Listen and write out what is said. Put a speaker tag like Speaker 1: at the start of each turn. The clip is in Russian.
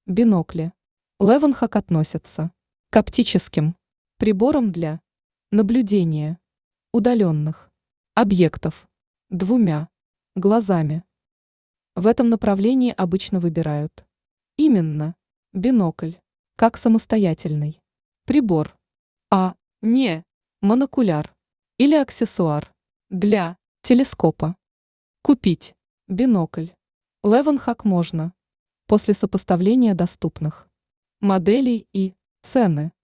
Speaker 1: Бинокли. Левенхак относятся к оптическим приборам для наблюдения удаленных объектов двумя глазами. В этом направлении обычно выбирают именно бинокль как самостоятельный прибор, а не монокуляр или аксессуар для телескопа. Купить бинокль Левенхак можно после сопоставления доступных моделей и цены.